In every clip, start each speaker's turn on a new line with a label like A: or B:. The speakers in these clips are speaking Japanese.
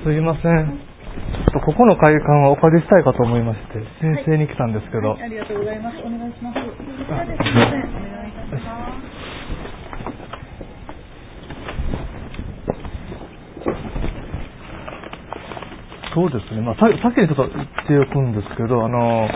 A: すいません。ここの会館はお借りしたいかと思いまして申請に来たんですけど、
B: ありがとうございます。お願いします。すいません、お願いいたします。
A: そうですね、先にちょっと言っておくんですけど、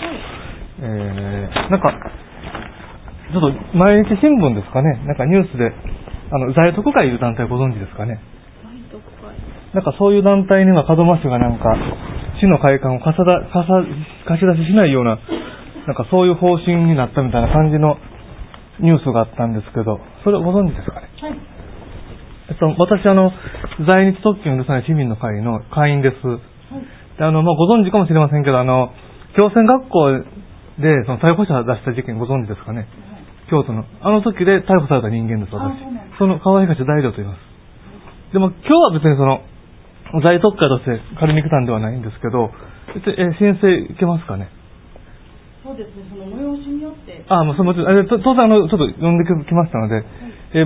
A: なんかちょっと毎日新聞ですかね、なんかニュースで在特会いう団体ご存知ですかね。なんかそういう団体には門真市がなんか市の会館を貸し出ししないような、なんかそういう方針になったみたいな感じのニュースがあったんですけど、それをご存知ですかね。
B: はい。
A: 私在日特権を許さない市民の会の会員です。はい、でご存知かもしれませんけど、共選学校でその逮捕者を出した事件ご存知ですかね。はい、京都の時で逮捕された人間です、私。その川東大良と言います。でも今日は別に在特会として借りに来たんではないんですけど、申請いけますかね。
B: そうですね、その催しによって。
A: もちろん、当然ちょっと呼んできましたので、はい、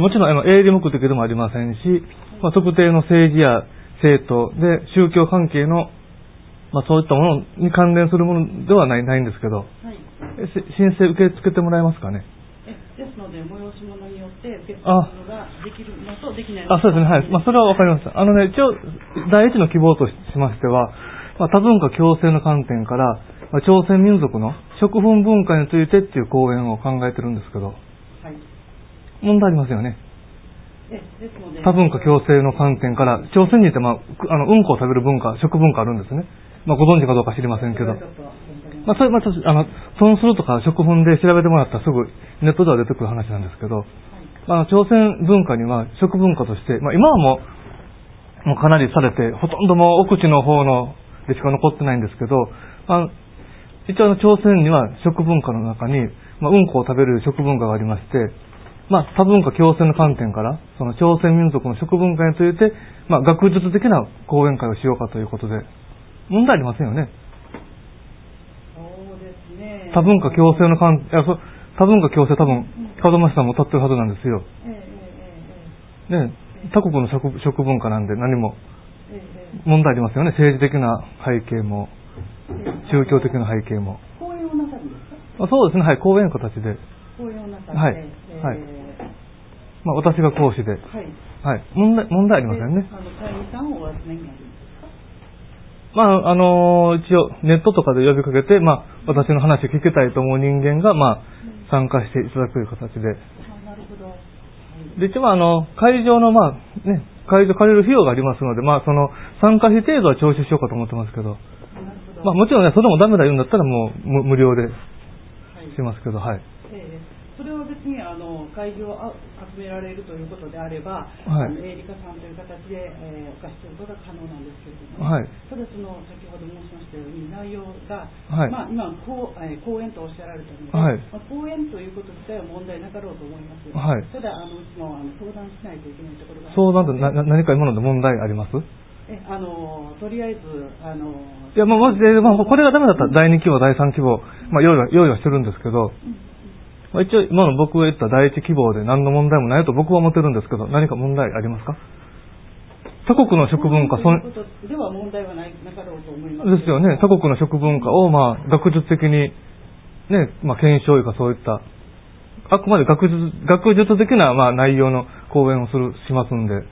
A: もちろん営利目的でもありませんし、特定の政治や政党で宗教関係の、そういったものに関連するものではないんですけど、はい、申請受け付けてもらえますかね。
B: ですので、催し物によって受け付けるのができるのとできないのと。
A: そうですね、はい。それはわかりました。一応、第一の希望としましては、多文化共生の観点から、朝鮮民族の食粉文化についてっていう講演を考えてるんですけど、はい、問題ありますよね。
B: ですので
A: 多文化共生の観点から、朝鮮人って、うんこを食べる文化、食文化あるんですね。ご存知かどうか知りませんけど。それ損するとか食粉で調べてもらったらすぐネットでは出てくる話なんですけど、朝鮮文化には食文化として、今はもうかなりされて、ほとんどもう奥地の方のでしか残ってないんですけど、一応朝鮮には食文化の中に、うんこを食べる食文化がありまして、多文化共生の観点から、その朝鮮民族の食文化について、学術的な講演会をしようかということで、問題ありませんよね。
B: そうですね。
A: 多文化共生の多文化共生多分、門真さんも歌ってるはずなんですよ。ね、他国の食文化なんで何も問題ありますよね。政治的な背景も、宗教的な背景も。
B: 講演をなさるんですか？
A: そうですね、はい、講演の形で。
B: 講演をなさって、
A: はい。はい。私が講師で。はい。はい。問題ありませんね。
B: 会員さんをお集めになるんですか？
A: 一応ネットとかで呼びかけて、私の話を聞きたいと思う人間が、参加していただくという形で。
B: なるほど。
A: で、一応会場の会場借りる費用がありますので、その参加費程度は徴収しようかと思ってますけど、もちろんね、それもダメだ言うんだったらもう無料でしますけど、はい。
B: それは別に会場を集められるということであれば、
A: はい、
B: 営利化さんという形で、お貸しすることが可能なんですけれども、
A: はい、
B: ただ先ほど申しましたように内容が、
A: はい、
B: 今講演とおっしゃられたので、
A: はい、
B: 講演ということ自体は問題なかろうと思います。
A: はい、
B: ただうちも相談しないといけないところが
A: 相談って何か今ので問題あります？
B: とりあえず
A: いやもしこれがダメだったら第2希望第3希望、用意はしてるんですけど、一応今の僕が言った第一希望で何の問題もないと僕は思ってるんですけど、何か問題ありますか？他国の食文化
B: では問題はなかろうと思います。
A: ですよね。他国の食文化を学術的にね、検証かそういったあくまで学術的な内容の講演をしますんで。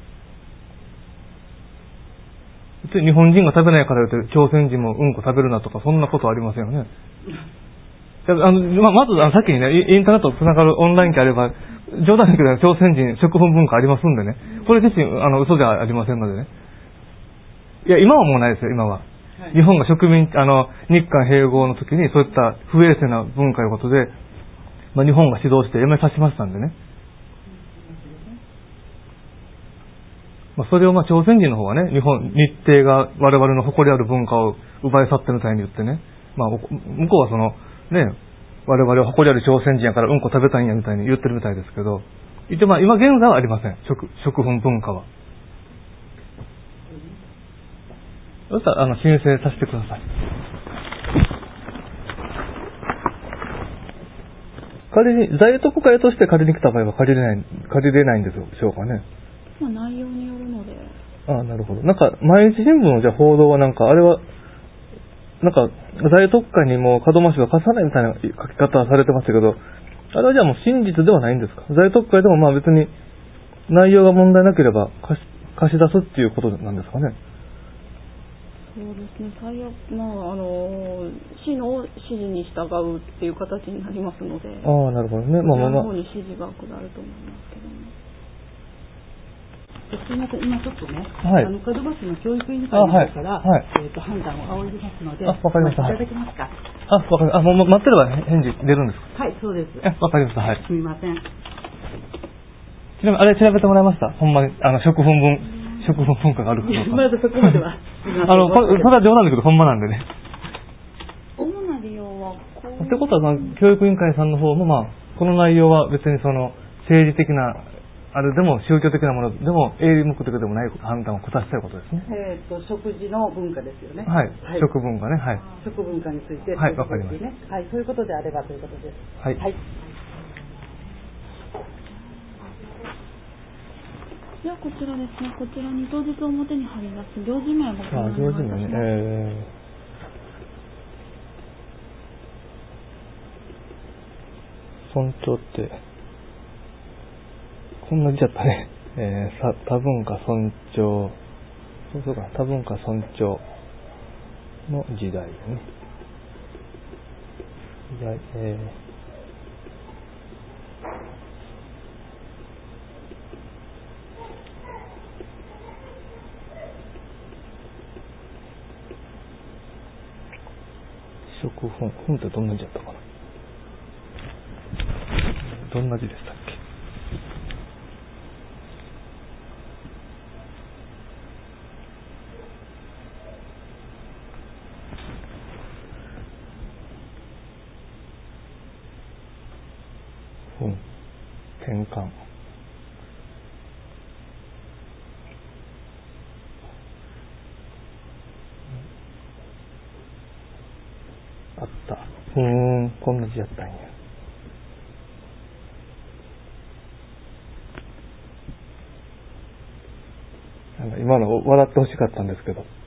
A: 日本人が食べないから言って朝鮮人もうんこ食べるなとかそんなことありませんよね。まず先にね、インターネットとつながるオンライン機あれば、冗談だけど朝鮮人食粉文化ありますんでね、これ自身嘘じゃありませんのでね。いや、今はもうないですよ、今は。はい、日本が日韓併合の時にそういった不衛生な文化ということで、日本が指導してやめさせましたんでね。それを朝鮮人の方はね、日帝が我々の誇りある文化を奪い去ってみたいに言ってね、向こうは我々は誇りある朝鮮人やからうんこ食べたいんやみたいに言ってるみたいですけど、一応今現在はありません、食粉文化は。そしたら申請させてください。仮に在特会として借りに来た場合は借りれないんでしょうかね。
B: 内容によるので。
A: ああ、なるほど。なんか、毎日新聞のじゃあ報道はなんか、あれは、なんか、在特会にも門真市が貸さないみたいな書き方はされてましたけど、あれはじゃあもう真実ではないんですか？在特会でもまあ別に内容が問題なければ貸し出すっていうことなんですかね？
C: そうですね、最悪、市の指示に従うっていう形になりますので、
A: ああ、なるほどね。
C: そちらの方に指示が下ると思いますけども。
B: すみません、今ちょっとね、
A: はい、
B: 門真市の教育委員会の方から、
A: はい、
B: 判断を仰ぎますので、
A: わかりました。
B: いただけますか？
A: わかりました。もう待ってれば返事出るんですか？
B: はい、そうです。
A: わかりました。はい。
B: すみません。
A: ちなみに、あれ調べてもらいました？ほんまに、食粉文化があるかどうか。
B: まだそこまでは。
A: それは冗談だけど、ほんまなんでね。
C: 主な利用は
A: ってことは、教育委員会さんの方も、この内容は別に政治的な、あれでも宗教的なものでも、営利目的でもない判断を下したいことですね。
B: 食事の文化ですよね。
A: はい。食文化ね。はい。
B: 食文化について。
A: はい、わかりました。
B: はい、そういうことであればということです。
A: はい。
C: ではこちらですね、こちらに当日表に貼り出す行事名をご記入お願いいたします。
A: 尊重って、こんな字だったね。多文化尊重、そうか、多文化尊重の時代ね。本ってどんな字だったかな？どんな字でしたっけ？転換。あった。こんな字やったんや。今の笑ってほしかったんですけど。